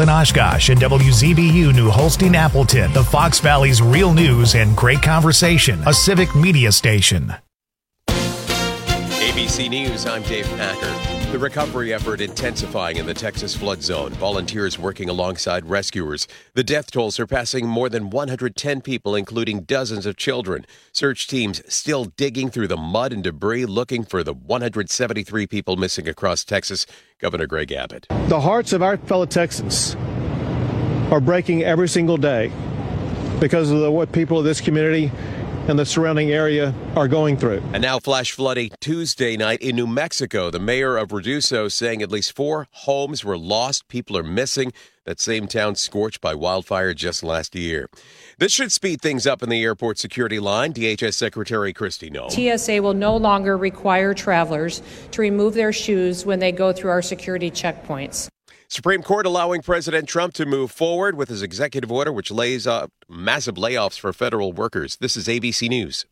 in Oshkosh and WZBU New Holstein Appleton, the Fox Valley's real news and great conversation, a civic media station. ABC News, I'm Dave Packer. The recovery effort intensifying in the Texas flood zone. Volunteers working alongside rescuers. The death toll surpassing more than 110 people, including dozens of children. Search teams still digging through the mud and debris, looking for the 173 people missing across Texas. Governor Greg Abbott. The hearts of our fellow Texans are breaking every single day because of what people of this community and the surrounding area are going through. And now flash flooding Tuesday night in New Mexico. The mayor of Reduso saying at least 4 homes were lost. People are missing. That same town scorched by wildfire just last year. This should speed things up in the airport security line. DHS Secretary Kristi Noem. TSA will no longer require travelers to remove their shoes when they go through our security checkpoints. Supreme Court allowing President Trump to move forward with his executive order, which lays out massive layoffs for federal workers. This is ABC News.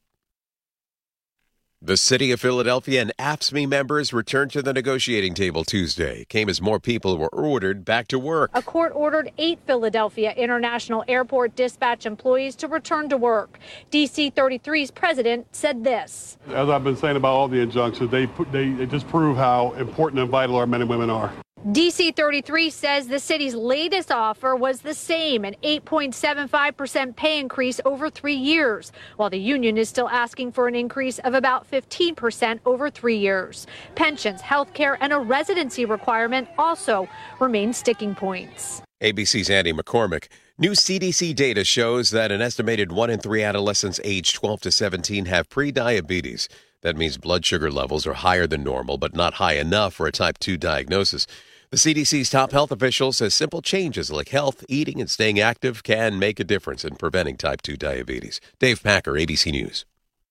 The City of Philadelphia and AFSCME members returned to the negotiating table Tuesday. Came as more people were ordered back to work. A court ordered 8 Philadelphia International Airport dispatch employees to return to work. DC 33's president said this. As I've been saying about all the injunctions, they just prove how important and vital our men and women are. DC 33 says the city's latest offer was the same, an 8.75% pay increase over 3 years, while the union is still asking for an increase of about 15% over 3 years. Pensions, health care, and a residency requirement also remain sticking points. ABC's Andy McCormick. New CDC data shows that an estimated 1 in 3 adolescents aged 12 to 17 have prediabetes. That means blood sugar levels are higher than normal, but not high enough for a type 2 diagnosis. The CDC's top health official says simple changes like health, eating, and staying active can make a difference in preventing type 2 diabetes. Dave Packer, ABC News.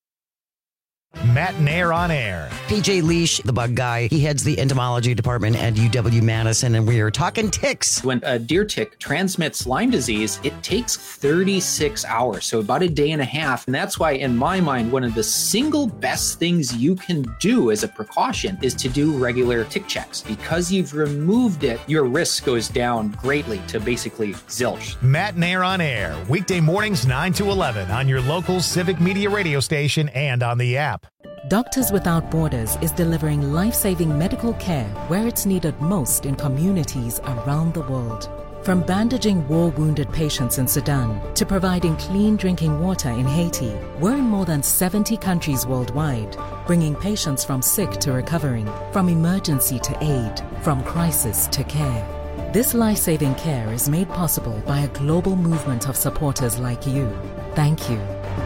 Matt Nair on air. PJ Leash, the bug guy, he heads the entomology department at UW-Madison, and we are talking ticks. When a deer tick transmits Lyme disease, it takes 36 hours, so about a day and a half. And that's why, in my mind, one of the single best things you can do as a precaution is to do regular tick checks. Because you've removed it, your risk goes down greatly to basically zilch. Matt Nair on air, weekday mornings 9 to 11 on your local civic media radio station and on the app. Doctors Without Borders is delivering life-saving medical care where it's needed most in communities around the world. From bandaging war-wounded patients in Sudan to providing clean drinking water in Haiti, we're in more than 70 countries worldwide, bringing patients from sick to recovering, from emergency to aid, from crisis to care. This life-saving care is made possible by a global movement of supporters like you. Thank you.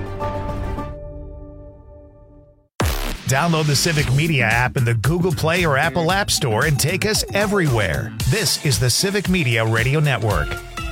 Download the Civic Media app in the Google Play or Apple App Store and take us everywhere. This is the Civic Media Radio Network.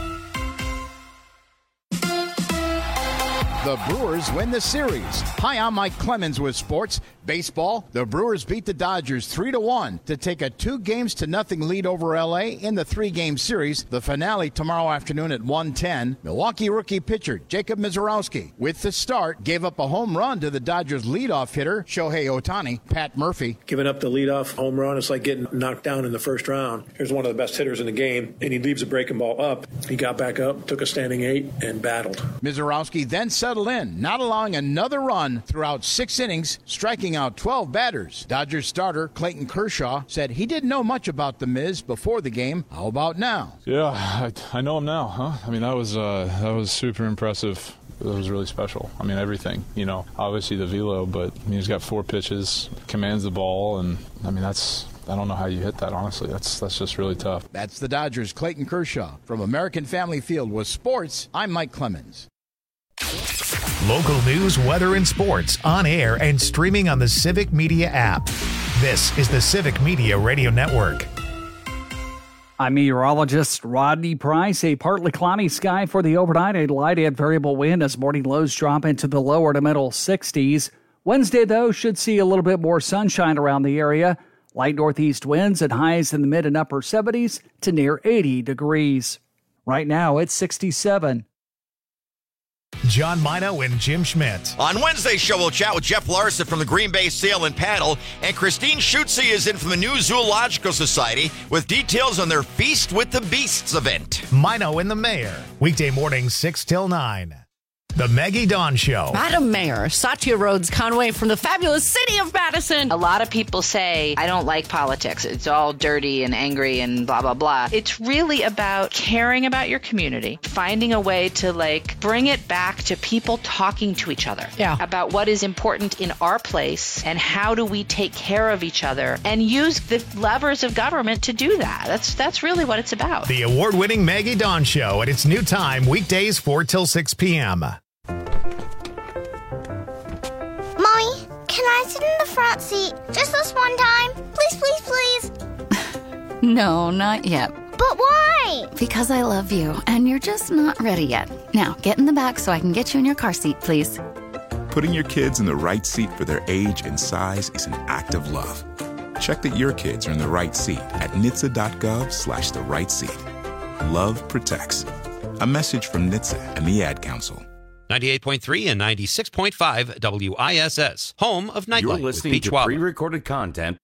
The Brewers win the series. Hi, I'm Mike Clemens with sports. Baseball, the Brewers beat the Dodgers 3-1 to take a 2-0 lead over L.A. in the 3-game series. The finale tomorrow afternoon at 1:10. Milwaukee rookie pitcher Jacob Misiorowski, with the start, gave up a home run to the Dodgers leadoff hitter Shohei Ohtani. Pat Murphy. Giving up the leadoff home run, it's like getting knocked down in the first round. Here's one of the best hitters in the game, and he leaves a breaking ball up. He got back up, took a standing 8, and battled. Misiorowski then settled in, not allowing another run throughout 6 innings, striking out 12 batters. Dodgers starter Clayton Kershaw said he didn't know much about the Miz before the game. How about now? Yeah, I know him now, huh? I mean, that was super impressive. It was really special. I mean, everything, obviously the velo, but he's got 4 pitches, commands the ball, and I mean, I don't know how you hit that, honestly. That's just really tough. That's the Dodgers' Clayton Kershaw. From American Family Field with sports, I'm Mike Clemens. Local news, weather, and sports on air and streaming on the Civic Media app. This is the Civic Media Radio Network. I'm meteorologist Rodney Price. A partly cloudy sky for the overnight. A light and variable wind as morning lows drop into the lower to middle 60s. Wednesday, though, should see a little bit more sunshine around the area. Light northeast winds and highs in the mid and upper 70s to near 80 degrees. Right now, it's 67. John Mino and Jim Schmidt. On Wednesday's show, we'll chat with Jeff Larson from the Green Bay Sail and Paddle, and Christine Schutze is in from the New Zoological Society with details on their Feast with the Beasts event. Mino and the Mayor, weekday mornings 6 till 9. The Maggie Dawn Show. Madam Mayor, Satya Rhodes Conway from the fabulous city of Madison. A lot of people say, I don't like politics. It's all dirty and angry and blah, blah, blah. It's really about caring about your community, finding a way to bring it back to people talking to each other about what is important in our place and how do we take care of each other and use the levers of government to do that. That's really what it's about. The award-winning Maggie Dawn Show at its new time, weekdays 4 till 6 p.m. Mommy, can I sit in the front seat just this one time? Please, please, please. No, not yet. But why? Because I love you, and you're just not ready yet. Now, get in the back so I can get you in your car seat, please. Putting your kids in the right seat for their age and size is an act of love. Check that your kids are in the right seat at NHTSA.gov/the right seat. Love protects. A message from NHTSA and the Ad Council. 98.3 and 96.5 WISS, home of Nightlight. You're listening to pre-recorded content.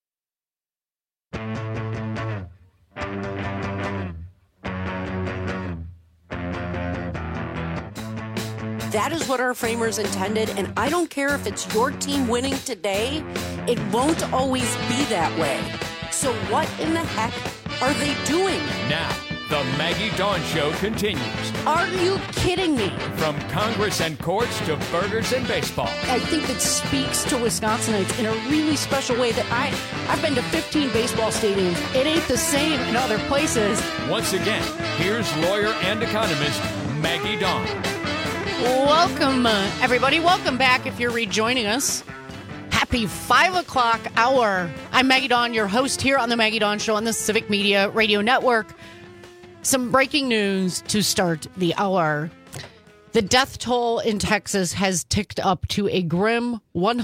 That is what our framers intended, and I don't care if it's your team winning today, it won't always be that way. So what in the heck are they doing? Now, the Maggie Dawn Show continues. Are you kidding me? From Congress and courts to burgers and baseball. I think that speaks to Wisconsinites in a really special way that I've been to 15 baseball stadiums. It ain't the same in other places. Once again, here's lawyer and economist Maggie Dawn. Welcome, everybody. Welcome back if you're rejoining us. Happy 5 o'clock hour. I'm Maggie Dawn, your host here on the Maggie Dawn Show on the Civic Media Radio Network. Some breaking news to start the hour. The death toll in Texas has ticked up to a grim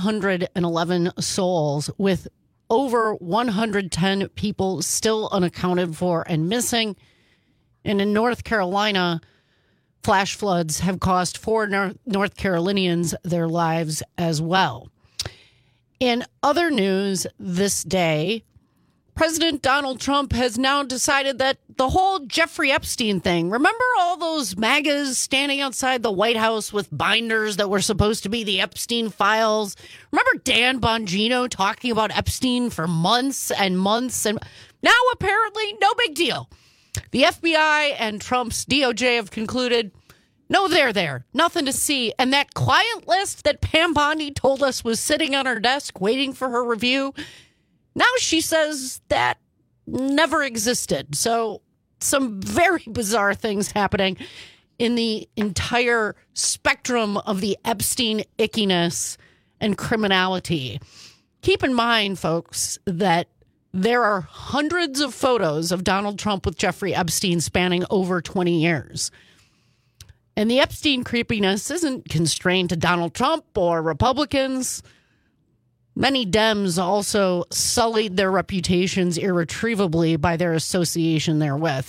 111 souls, with over 110 people still unaccounted for and missing. And in North Carolina, flash floods have cost 4 North Carolinians their lives as well. In other news this day, President Donald Trump has now decided that the whole Jeffrey Epstein thing, remember all those MAGAs standing outside the White House with binders that were supposed to be the Epstein files? Remember Dan Bongino talking about Epstein for months and months? And now apparently no big deal. The FBI and Trump's DOJ have concluded, no, they're there. Nothing to see. And that client list that Pam Bondi told us was sitting on her desk waiting for her review, now she says that never existed. So some very bizarre things happening in the entire spectrum of the Epstein ickiness and criminality. Keep in mind, folks, that there are hundreds of photos of Donald Trump with Jeffrey Epstein spanning over 20 years. And the Epstein creepiness isn't constrained to Donald Trump or Republicans. Many Dems also sullied their reputations irretrievably by their association therewith.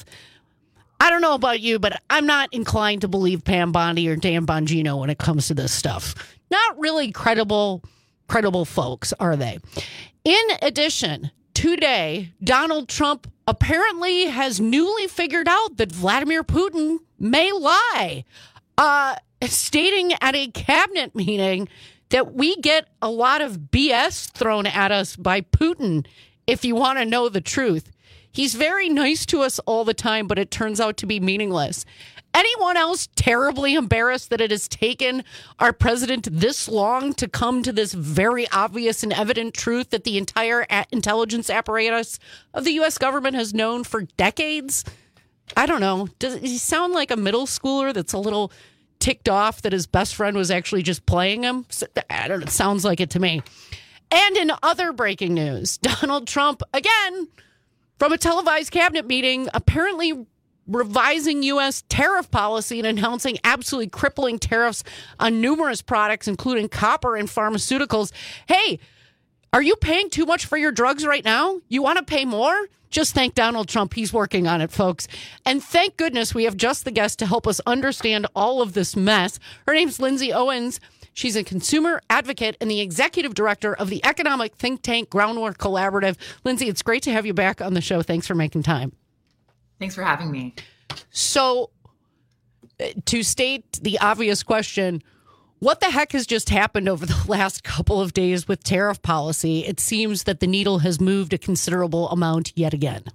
I don't know about you, but I'm not inclined to believe Pam Bondi or Dan Bongino when it comes to this stuff. Not really credible folks, are they? In addition, today, Donald Trump apparently has newly figured out that Vladimir Putin may lie, stating at a cabinet meeting that we get a lot of BS thrown at us by Putin if you want to know the truth. He's very nice to us all the time, but it turns out to be meaningless. Anyone else terribly embarrassed that it has taken our president this long to come to this very obvious and evident truth that the entire intelligence apparatus of the U.S. government has known for decades? I don't know. Does he sound like a middle schooler that's a little ticked off that his best friend was actually just playing him? I don't know. It sounds like it to me. And in other breaking news, Donald Trump, again, from a televised cabinet meeting, apparently revising U.S. tariff policy and announcing absolutely crippling tariffs on numerous products, including copper and pharmaceuticals. Hey, Are you paying too much for your drugs right now? You want to pay more? Just thank Donald Trump. He's working on it, folks. And thank goodness we have just the guest to help us understand all of this mess. Her name's Lindsay Owens. She's a consumer advocate and the executive director of the economic think tank Groundwork Collaborative. Lindsay, it's great to have you back on the show. Thanks for making time. Thanks for having me. So, to state the obvious question, what the heck has just happened over the last couple of days with tariff policy? It seems that the needle has moved a considerable amount yet again.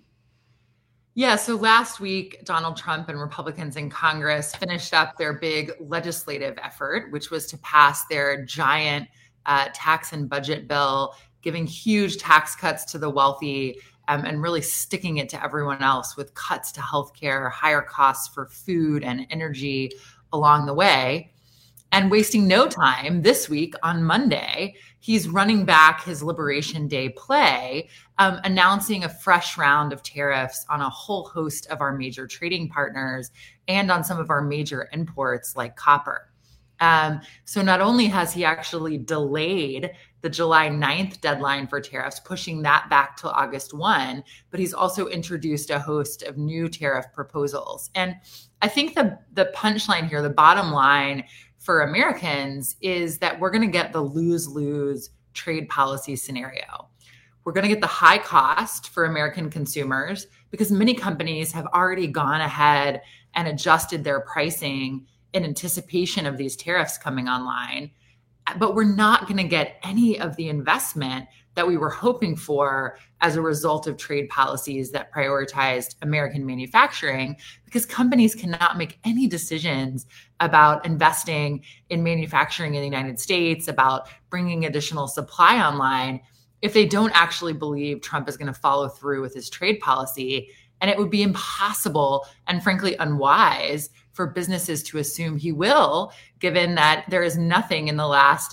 Yeah, so last week, Donald Trump and Republicans in Congress finished up their big legislative effort, which was to pass their giant tax and budget bill, giving huge tax cuts to the wealthy and really sticking it to everyone else with cuts to healthcare, higher costs for food and energy along the way. And wasting no time this week on Monday, he's running back his Liberation Day play, announcing a fresh round of tariffs on a whole host of our major trading partners and on some of our major imports like copper. So not only has he actually delayed the July 9th deadline for tariffs, pushing that back till August 1, but he's also introduced a host of new tariff proposals. And I think the punchline here, the bottom line for Americans is that we're going to get the lose-lose trade policy scenario. We're going to get the high cost for American consumers because many companies have already gone ahead and adjusted their pricing in anticipation of these tariffs coming online. But we're not going to get any of the investment that we were hoping for as a result of trade policies that prioritized American manufacturing, because companies cannot make any decisions about investing in manufacturing in the United States, about bringing additional supply online, if they don't actually believe Trump is going to follow through with his trade policy. And it would be impossible and frankly unwise for businesses to assume he will, given that there is nothing in the last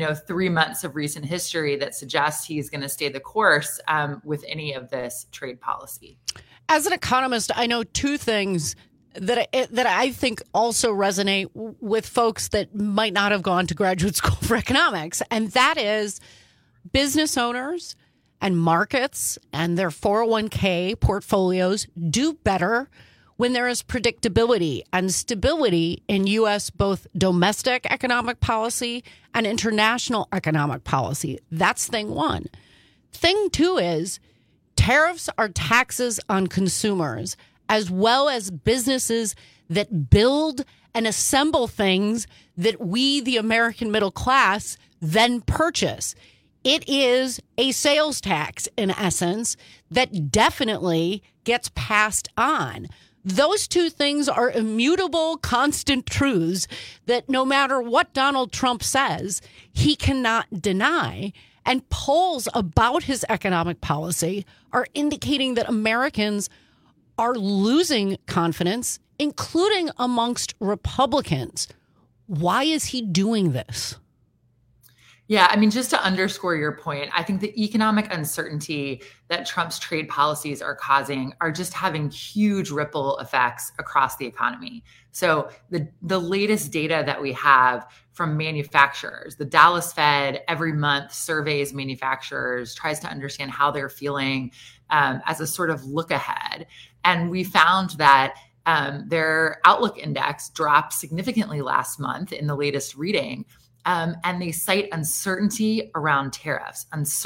3 months of recent history that suggests he's going to stay the course with any of this trade policy. As an economist, I know two things that I think also resonate with folks that might not have gone to graduate school for economics, and that is business owners and markets and their 401k portfolios do better when there is predictability and stability in U.S. both domestic economic policy and international economic policy. That's thing one. Thing two is tariffs are taxes on consumers as well as businesses that build and assemble things that we, the American middle class, then purchase. It is a sales tax, in essence, that definitely gets passed on. Those two things are immutable, constant truths that no matter what Donald Trump says, he cannot deny. And polls about his economic policy are indicating that Americans are losing confidence, including amongst Republicans. Why is he doing this? Yeah, I mean, just to underscore your point, I think the economic uncertainty that Trump's trade policies are causing are just having huge ripple effects across the economy. So the latest data that we have from manufacturers, the Dallas Fed every month surveys manufacturers, tries to understand how they're feeling as a sort of look ahead. And we found that their outlook index dropped significantly last month in the latest reading. And they cite uncertainty around tariffs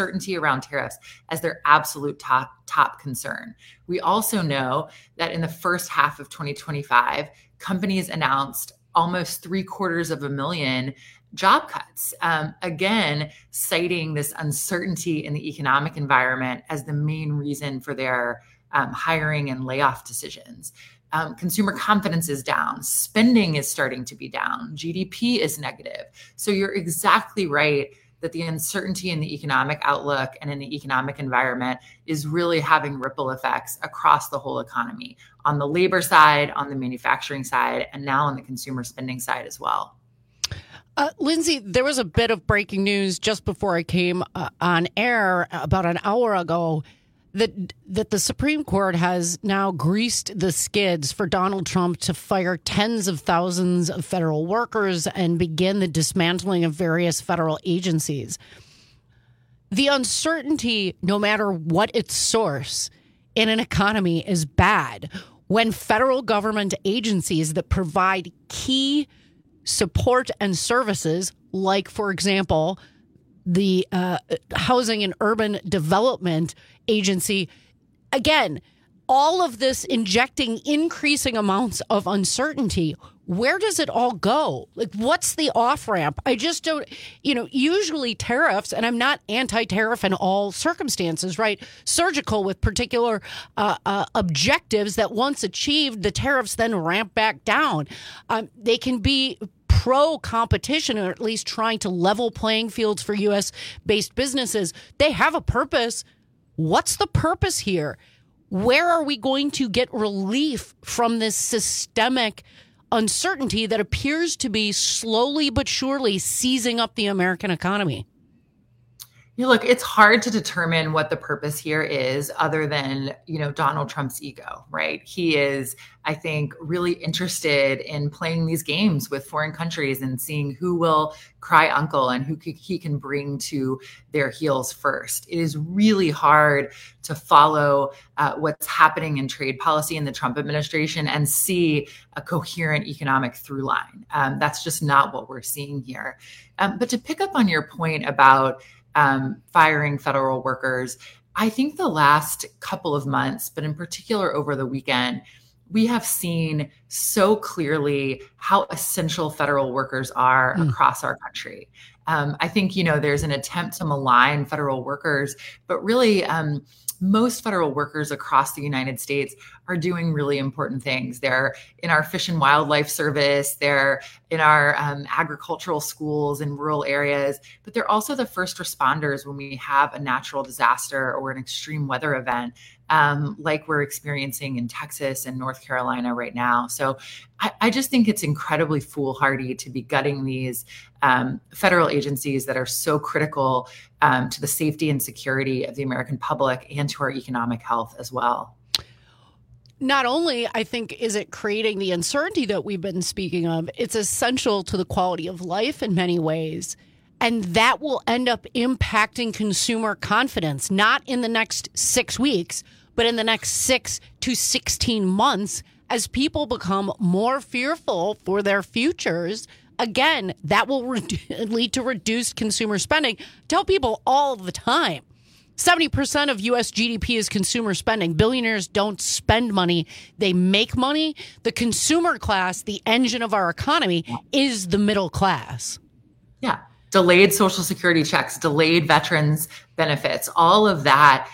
as their absolute top concern. We also know that in the first half of 2025, companies announced almost 750,000 job cuts, again, citing this uncertainty in the economic environment as the main reason for their hiring and layoff decisions. Consumer confidence is down. Spending is starting to be down. GDP is negative. So you're exactly right that the uncertainty in the economic outlook and in the economic environment is really having ripple effects across the whole economy, on the labor side, on the manufacturing side, and now on the consumer spending side as well. Lindsay, there was a bit of breaking news just before I came on air about an hour ago that the Supreme Court has now greased the skids for Donald Trump to fire tens of thousands of federal workers and begin the dismantling of various federal agencies. The uncertainty, no matter what its source, in an economy is bad. When federal government agencies that provide key support and services, like, for example, the Housing and Urban Development Agency, again, all of this injecting increasing amounts of uncertainty. Where does it all go? Like, what's the off-ramp? I just don't, usually tariffs, and I'm not anti-tariff in all circumstances, right? Surgical with particular objectives that once achieved, the tariffs then ramp back down. They can be pro-competition, or at least trying to level playing fields for U.S.-based businesses. They have a purpose. What's the purpose here? Where are we going to get relief from this systemic uncertainty that appears to be slowly but surely seizing up the American economy? Look, it's hard to determine what the purpose here is other than, Donald Trump's ego, right? He is, I think, really interested in playing these games with foreign countries and seeing who will cry uncle and who he can bring to their heels first. It is really hard to follow what's happening in trade policy in the Trump administration and see a coherent economic through line. That's just not what we're seeing here. But to pick up on your point about firing federal workers, I think the last couple of months, but in particular over the weekend, we have seen so clearly how essential federal workers are across our country. I think, there's an attempt to malign federal workers, but really most federal workers across the United States are doing really important things. They're in our Fish and Wildlife Service, they're in our agricultural schools in rural areas, but they're also the first responders when we have a natural disaster or an extreme weather event, like we're experiencing in Texas and North Carolina right now. So I just think it's incredibly foolhardy to be gutting these federal agencies that are so critical to the safety and security of the American public and to our economic health as well. Not only, I think, is it creating the uncertainty that we've been speaking of, it's essential to the quality of life in many ways. And that will end up impacting consumer confidence, not in the next 6 weeks, but in the next 6 to 16 months as people become more fearful for their futures. Again, that will lead to reduced consumer spending. Tell people all the time, 70% of U.S. GDP is consumer spending. Billionaires don't spend money. They make money. The consumer class, the engine of our economy, is the middle class. Yeah. Delayed Social Security checks, delayed veterans benefits, all of that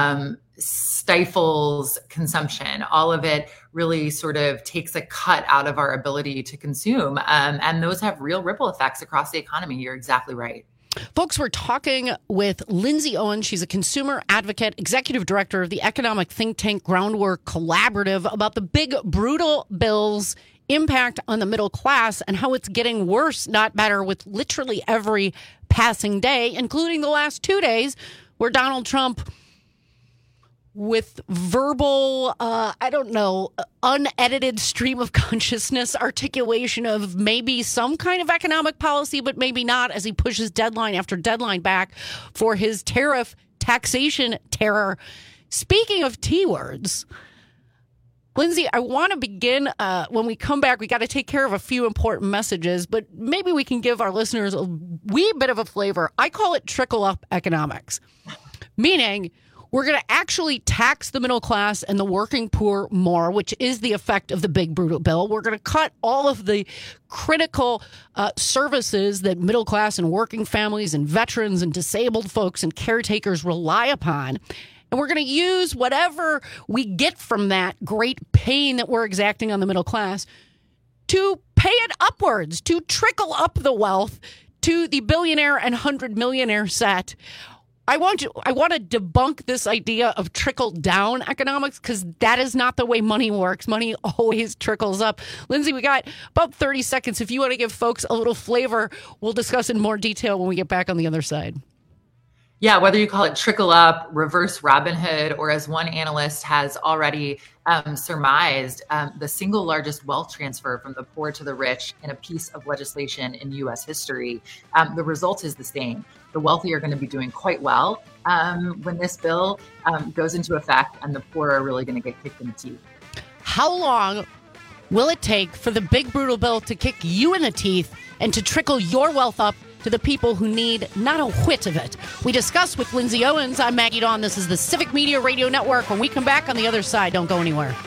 stifles consumption. All of it really sort of takes a cut out of our ability to consume. And those have real ripple effects across the economy. You're exactly right. Folks, we're talking with Lindsay Owen. She's a consumer advocate, executive director of the economic think tank Groundwork Collaborative, about the big, brutal bill's impact on the middle class and how it's getting worse, not better, with literally every passing day, including the last 2 days where Donald Trump, with verbal, unedited stream of consciousness articulation of maybe some kind of economic policy, but maybe not, as he pushes deadline after deadline back for his tariff taxation terror. Speaking of T words, Lindsay, I want to begin, when we come back, we got to take care of a few important messages, but maybe we can give our listeners a wee bit of a flavor. I call it trickle-up economics, meaning we're going to actually tax the middle class and the working poor more, which is the effect of the big, brutal bill. We're going to cut all of the critical services that middle class and working families and veterans and disabled folks and caretakers rely upon. And we're going to use whatever we get from that great pain that we're exacting on the middle class to pay it upwards, to trickle up the wealth to the billionaire and 100 millionaire set. I want to debunk this idea of trickle-down economics, because that is not the way money works. Money always trickles up. Lindsay, we got about 30 seconds. If you want to give folks a little flavor, we'll discuss in more detail when we get back on the other side. Yeah, whether you call it trickle up, reverse Robin Hood, or as one analyst has already surmised, the single largest wealth transfer from the poor to the rich in a piece of legislation in U.S. history, the result is the same. The wealthy are going to be doing quite well when this bill goes into effect, and the poor are really going to get kicked in the teeth. How long will it take for the big brutal bill to kick you in the teeth and to trickle your wealth up to the people who need not a whit of it? We discuss with Lindsay Owens. I'm Maggie Dawn. This is the Civic Media Radio Network. When we come back on the other side, don't go anywhere.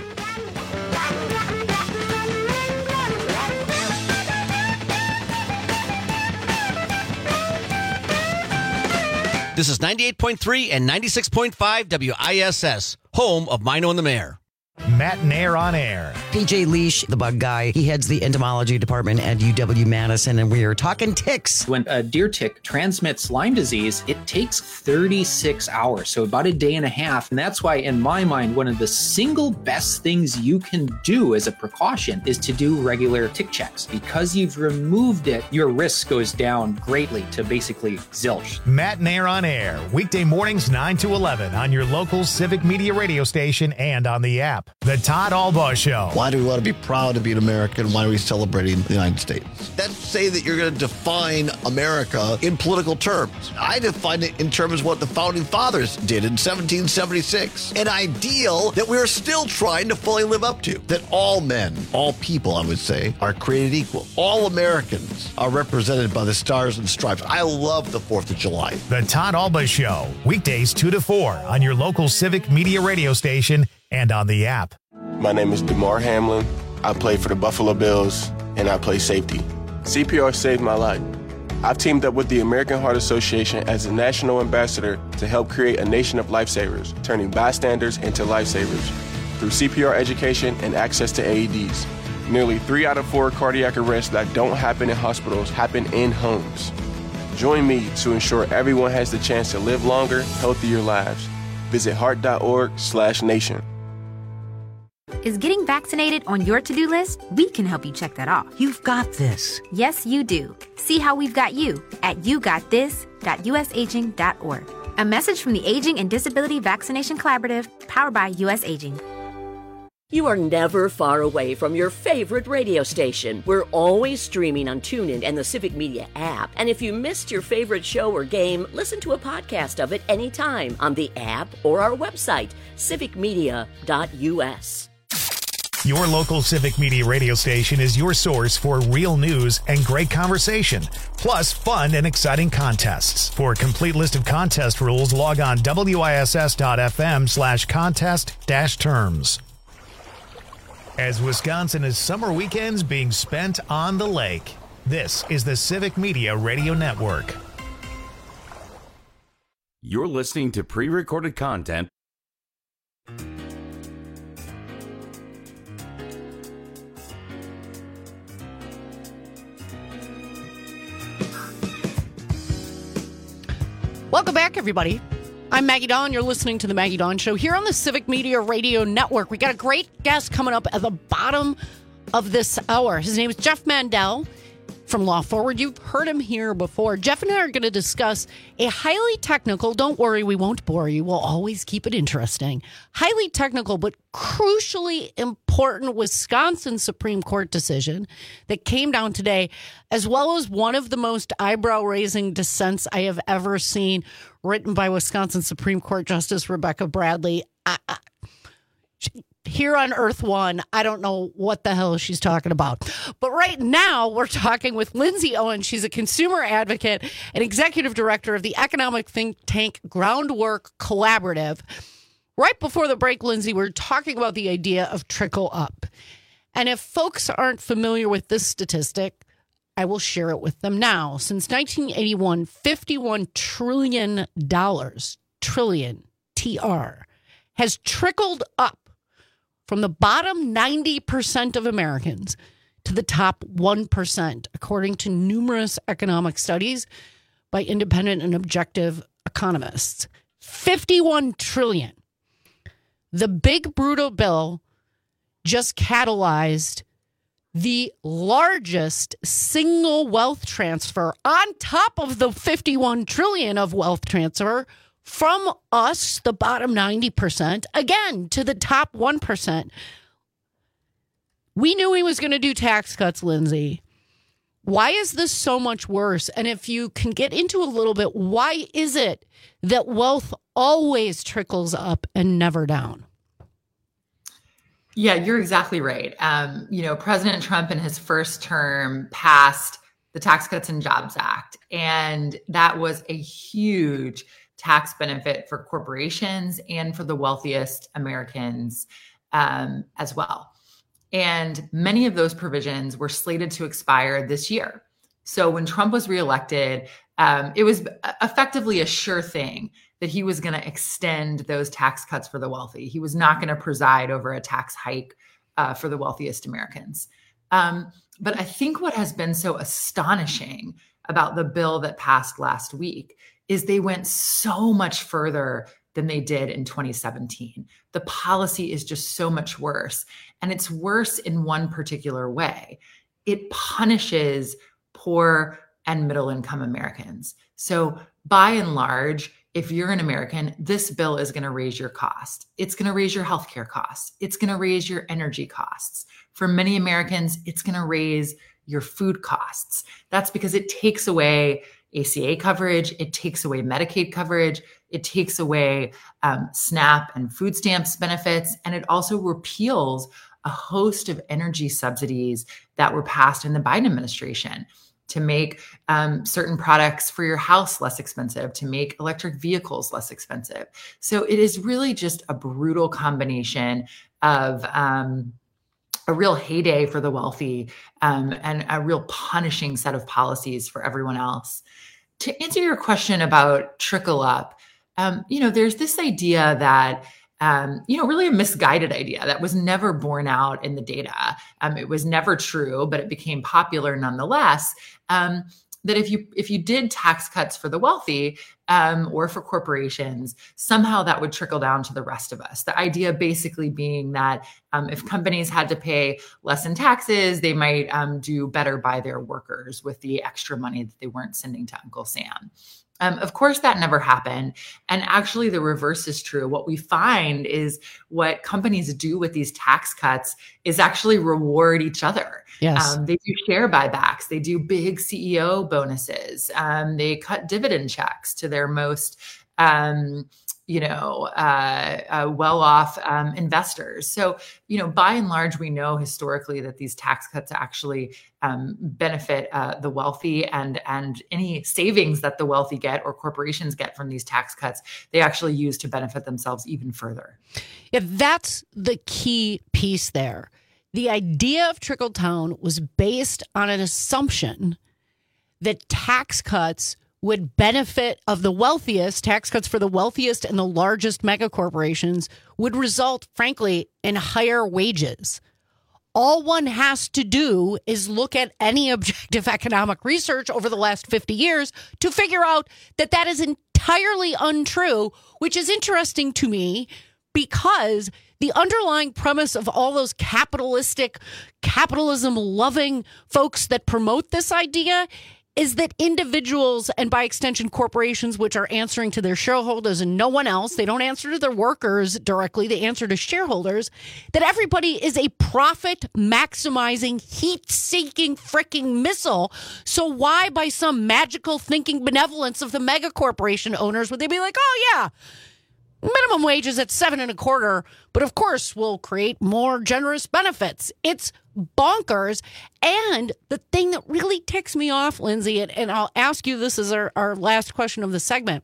This is 98.3 and 96.5 WISS, home of Mino and the Mayor. Matt Nair on air. PJ Leash, the bug guy, he heads the entomology department at UW-Madison, and we are talking ticks. When a deer tick transmits Lyme disease, it takes 36 hours, so about a day and a half. And that's why, in my mind, one of the single best things you can do as a precaution is to do regular tick checks. Because you've removed it, your risk goes down greatly to basically zilch. Matt Nair on air, weekday mornings 9 to 11 on your local Civic Media radio station and on the app. The Todd Albaugh Show. Why do we want to be proud to be an American? Why are we celebrating the United States? That's say that you're going to define America in political terms. I define it in terms of what the founding fathers did in 1776. An ideal that we're still trying to fully live up to. That all men, all people, I would say, are created equal. All Americans are represented by the stars and stripes. I love the 4th of July. The Todd Albaugh Show. Weekdays 2 to 4 on your local Civic Media radio station and on the app. My name is DeMar Hamlin. I play for the Buffalo Bills, and I play safety. CPR saved my life. I've teamed up with the American Heart Association as a national ambassador to help create a nation of lifesavers, turning bystanders into lifesavers through CPR education and access to AEDs. Nearly 3 out of 4 cardiac arrests that don't happen in hospitals happen in homes. Join me to ensure everyone has the chance to live longer, healthier lives. Visit heart.org/nation. Is getting vaccinated on your to-do list? We can help you check that off. You've got this. Yes, you do. See how we've got you at yougotthis.usaging.org. A message from the Aging and Disability Vaccination Collaborative, powered by US Aging. You are never far away from your favorite radio station. We're always streaming on TuneIn and the Civic Media app. And if you missed your favorite show or game, listen to a podcast of it anytime on the app or our website, civicmedia.us. Your local Civic Media radio station is your source for real news and great conversation, plus fun and exciting contests. For a complete list of contest rules, log on wiss.fm/contest-terms. As Wisconsin is summer weekends being spent on the lake, this is the Civic Media Radio Network. You're listening to pre-recorded content. Welcome back, everybody. I'm Maggie Dawn. You're listening to the Maggie Dawn Show here on the Civic Media Radio Network. We got a great guest coming up at the bottom of this hour. His name is Jeff Mandel from Law Forward. You've heard him here before. Jeff and I are going to discuss a highly technical, don't worry, we won't bore you. We'll always keep it interesting. Highly technical, but crucially important Wisconsin Supreme Court decision that came down today, as well as one of the most eyebrow-raising dissents I have ever seen, written by Wisconsin Supreme Court Justice Rebecca Bradley. Here on Earth One, I don't know what the hell she's talking about. But right now, we're talking with Lindsay Owens. She's a consumer advocate and executive director of the economic think tank Groundwork Collaborative. Right before the break, Lindsay, we were talking about the idea of trickle up. And if folks aren't familiar with this statistic, I will share it with them now. Since 1981, $51 trillion, trillion, TR, has trickled up from the bottom 90% of Americans to the top 1%, according to numerous economic studies by independent and objective economists. 51 trillion. The big brutal bill just catalyzed the largest single wealth transfer on top of the 51 trillion of wealth transfer from us, the bottom 90%, again, to the top 1%. We knew he was going to do tax cuts, Lindsay. Why is this so much worse? And if you can get into a little bit, why is it that wealth always trickles up and never down? Yeah, you're exactly right. President Trump in his first term passed the Tax Cuts and Jobs Act, and that was a huge tax benefit for corporations and for the wealthiest Americans as well. And many of those provisions were slated to expire this year. So when Trump was reelected, it was effectively a sure thing that he was going to extend those tax cuts for the wealthy. He was not going to preside over a tax hike for the wealthiest Americans. But I think what has been so astonishing about the bill that passed last week is they went so much further than they did in 2017. The policy is just so much worse. And it's worse in one particular way. It punishes poor and middle income Americans. So by and large, if you're an American, this bill is going to raise your cost. It's going to raise your healthcare costs. It's going to raise your energy costs. For many Americans, it's going to raise your food costs. That's because it takes away ACA coverage. It takes away Medicaid coverage. It takes away SNAP and food stamps benefits. And it also repeals a host of energy subsidies that were passed in the Biden administration to make certain products for your house less expensive, to make electric vehicles less expensive. So it is really just a brutal combination of a real heyday for the wealthy and a real punishing set of policies for everyone else. To answer your question about trickle up, there's this idea that really a misguided idea that was never borne out in the data. It was never true, but it became popular nonetheless. That if you did tax cuts for the wealthy or for corporations, somehow that would trickle down to the rest of us. The idea basically being that if companies had to pay less in taxes, they might do better by their workers with the extra money that they weren't sending to Uncle Sam. Of course, that never happened. And actually, the reverse is true. What we find is what companies do with these tax cuts is actually reward each other. Yes. They do share buybacks. They do big CEO bonuses. They cut dividend checks to their most well-off investors. So, by and large, we know historically that these tax cuts actually benefit the wealthy, and any savings that the wealthy get or corporations get from these tax cuts, they actually use to benefit themselves even further. Yeah, that's the key piece there. The idea of trickle down was based on an assumption that tax cuts would benefit of the wealthiest, tax cuts for the wealthiest and the largest mega corporations would result, frankly, in higher wages. All one has to do is look at any objective economic research over the last 50 years to figure out that that is entirely untrue, which is interesting to me because the underlying premise of all those capitalism-loving folks that promote this idea is that individuals and by extension corporations, which are answering to their shareholders and no one else, they don't answer to their workers directly, they answer to shareholders, that everybody is a profit maximizing, heat seeking freaking missile. So why by some magical thinking benevolence of the mega corporation owners would they be like, oh yeah, minimum wage is at $7.25, but of course we'll create more generous benefits. It's bonkers. And the thing that really ticks me off, Lindsay, and I'll ask you this as our last question of the segment.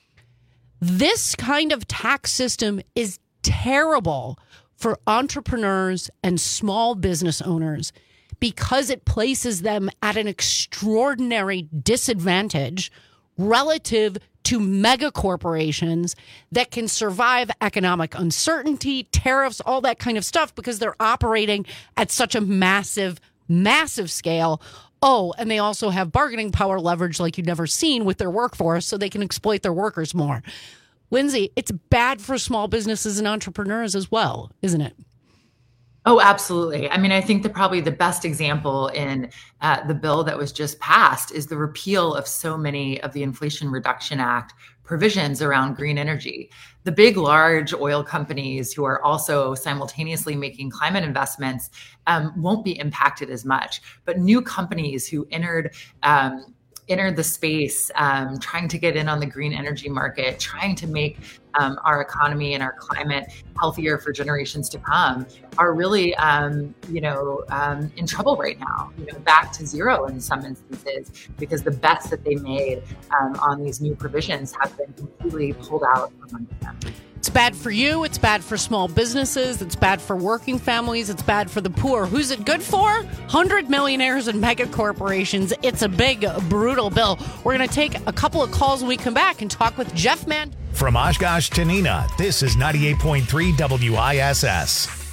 This kind of tax system is terrible for entrepreneurs and small business owners because it places them at an extraordinary disadvantage relative to mega corporations that can survive economic uncertainty, tariffs, all that kind of stuff because they're operating at such a massive, massive scale. Oh, and they also have bargaining power leverage like you've never seen with their workforce, so they can exploit their workers more. Lindsay, it's bad for small businesses and entrepreneurs as well, isn't it? Oh, absolutely. I mean, I think that probably the best example in the bill that was just passed is the repeal of so many of the Inflation Reduction Act provisions around green energy. The big, large oil companies who are also simultaneously making climate investments won't be impacted as much. But new companies who entered the space, trying to get in on the green energy market, trying to make our economy and our climate healthier for generations to come, are really, in trouble right now. Back to zero in some instances, because the bets that they made on these new provisions have been completely pulled out from under them. It's bad for you. It's bad for small businesses. It's bad for working families. It's bad for the poor. Who's it good for? 100 millionaires and mega corporations. It's a big, brutal bill. We're going to take a couple of calls when we come back and talk with Jeff Mann. From Oshkosh to Neenah, this is 98.3 WISS.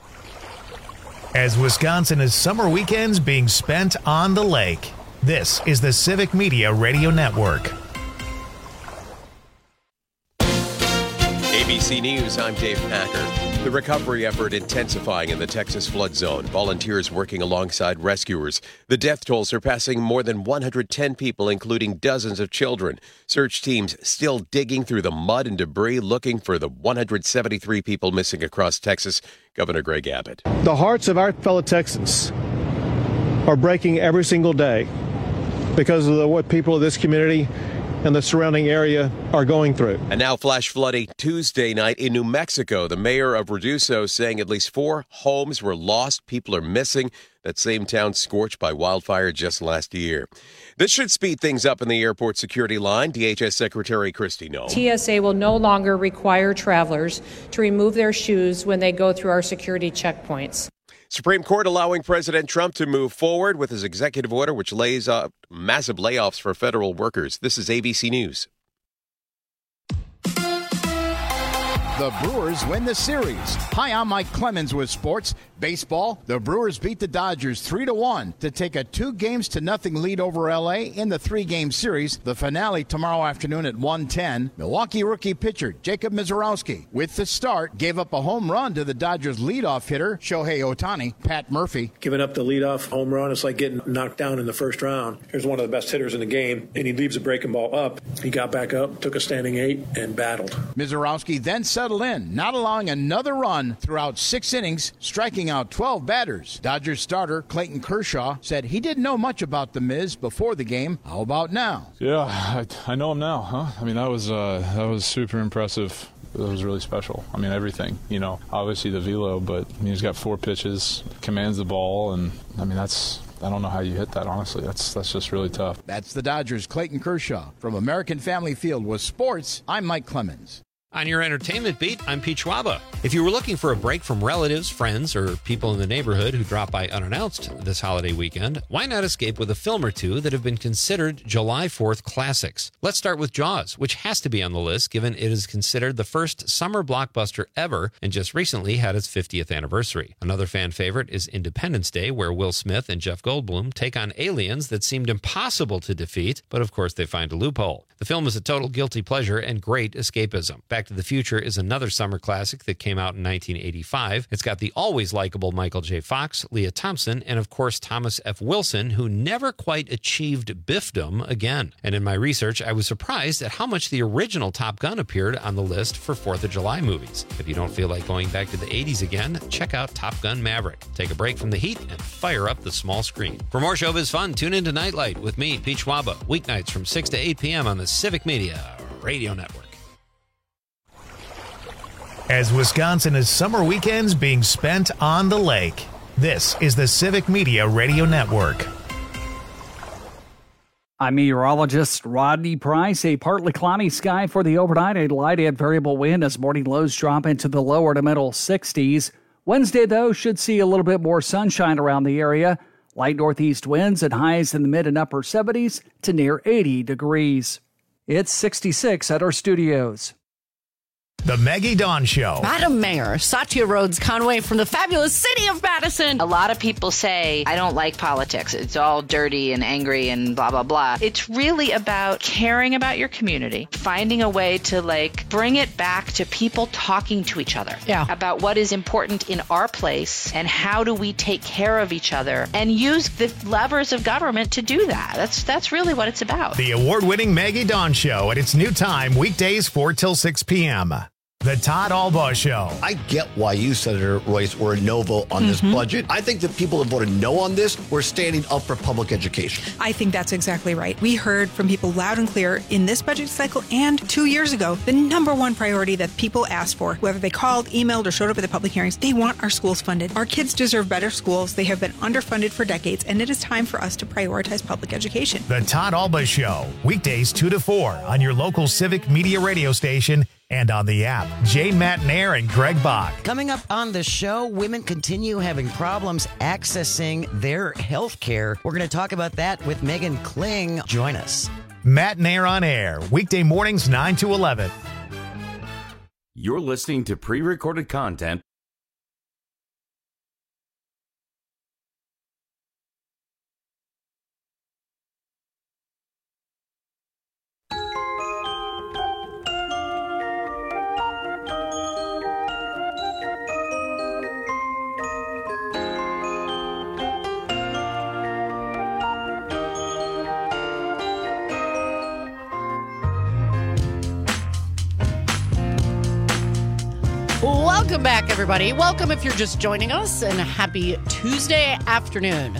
As Wisconsin is summer weekends being spent on the lake, this is the Civic Media Radio Network. ABC News, I'm Dave Packer. The recovery effort intensifying in the Texas flood zone. Volunteers working alongside rescuers. The death toll surpassing more than 110 people, including dozens of children. Search teams still digging through the mud and debris, looking for the 173 people missing across Texas. Governor Greg Abbott. The hearts of our fellow Texans are breaking every single day because of what people of this community and the surrounding area are going through. And now flash flooding Tuesday night in New Mexico. The mayor of Reduso saying at least 4 homes were lost. People are missing. That same town scorched by wildfire just last year. This should speed things up in the airport security line. DHS Secretary Kristi Noem. TSA will no longer require travelers to remove their shoes when they go through our security checkpoints. Supreme Court allowing President Trump to move forward with his executive order, which lays out massive layoffs for federal workers. This is ABC News. The Brewers win the series. Hi, I'm Mike Clemens with sports. Baseball, the Brewers beat the Dodgers 3-1 to take a 2-0 lead over L.A. in the 3-game series. The finale tomorrow afternoon at 1:10. Milwaukee rookie pitcher Jacob Misiorowski, with the start, gave up a home run to the Dodgers leadoff hitter Shohei Ohtani. Pat Murphy. Giving up the leadoff home run, it's like getting knocked down in the first round. Here's one of the best hitters in the game, and he leaves a breaking ball up. He got back up, took a standing 8, and battled. Misiorowski then settled in, not allowing another run throughout 6 innings, striking out 12 batters. Dodgers starter Clayton Kershaw said he didn't know much about the Miz before the game. How about now? Yeah, I know him now, huh? I mean, that was super impressive. It was really special. I mean, everything, obviously the velo, but he's got 4 pitches, commands the ball, and I mean, I don't know how you hit that, honestly. That's just really tough. That's the Dodgers' Clayton Kershaw. From American Family Field with sports, I'm Mike Clemens. On your entertainment beat, I'm Pete Schwaba. If you were looking for a break from relatives, friends, or people in the neighborhood who drop by unannounced this holiday weekend, why not escape with a film or two that have been considered July 4th classics? Let's start with Jaws, which has to be on the list given it is considered the first summer blockbuster ever and just recently had its 50th anniversary. Another fan favorite is Independence Day, where Will Smith and Jeff Goldblum take on aliens that seemed impossible to defeat, but of course they find a loophole. The film is a total guilty pleasure and great escapism. Back to the Future is another summer classic that came out in 1985. It's got the always likable Michael J. Fox, Leah Thompson, and of course Thomas F. Wilson, who never quite achieved biffdom again. And in my research, I was surprised at how much the original Top Gun appeared on the list for 4th of July movies. If you don't feel like going back to the 80s again, check out Top Gun Maverick. Take a break from the heat and fire up the small screen. For more showbiz fun, tune into Nightlight with me, Pete Schwaba, weeknights from 6 to 8 p.m. on the Civic Media Radio Network. As Wisconsin is summer weekends being spent on the lake, this is the Civic Media Radio Network. I'm meteorologist Rodney Price. A partly cloudy sky for the overnight. A light and variable wind as morning lows drop into the lower to middle 60s. Wednesday, though, should see a little bit more sunshine around the area. Light northeast winds and highs in the mid and upper 70s to near 80 degrees. It's 66 at our studios. The Maggie Dawn Show. Madam Mayor Satya Rhodes Conway from the fabulous city of Madison. A lot of people say, I don't like politics. It's all dirty and angry and blah, blah, blah. It's really about caring about your community, finding a way to bring it back to people talking to each other about what is important in our place and how do we take care of each other and use the levers of government to do that. That's really what it's about. The award-winning Maggie Dawn Show at its new time, weekdays 4 till 6 p.m. The Todd Albaugh Show. I get why you, Senator Royce, were a no vote on this budget. I think the people that voted no on this were standing up for public education. I think that's exactly right. We heard from people loud and clear in this budget cycle and 2 years ago, the number one priority that people asked for, whether they called, emailed, or showed up at the public hearings, they want our schools funded. Our kids deserve better schools. They have been underfunded for decades, and it is time for us to prioritize public education. The Todd Albaugh Show, weekdays 2 to 4 on your local Civic Media radio station and on the app. Jane Matnair and Greg Bach. Coming up on the show, women continue having problems accessing their health care. We're going to talk about that with Megan Kling. Join us. Matnair on air, weekday mornings 9 to 11. You're listening to pre-recorded content. Welcome back, everybody. Welcome if you're just joining us, and a happy Tuesday afternoon.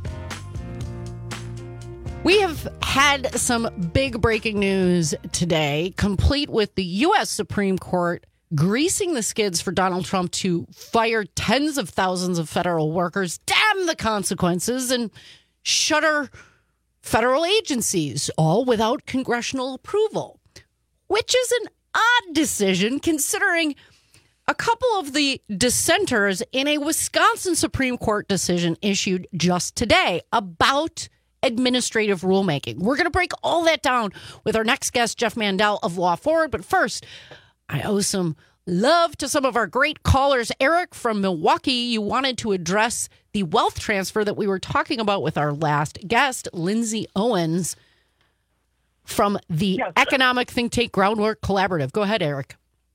We have had some big breaking news today, complete with the U.S. Supreme Court greasing the skids for Donald Trump to fire tens of thousands of federal workers, damn the consequences, and shutter federal agencies, all without congressional approval, which is an odd decision considering a couple of the dissenters in a Wisconsin Supreme Court decision issued just today about administrative rulemaking. We're going to break all that down with our next guest, Jeff Mandel of Law Forward. But first, I owe some love to some of our great callers. Eric from Milwaukee, you wanted to address the wealth transfer that we were talking about with our last guest, Lindsay Owens from the economic think tank Groundwork Collaborative. Go ahead, Eric.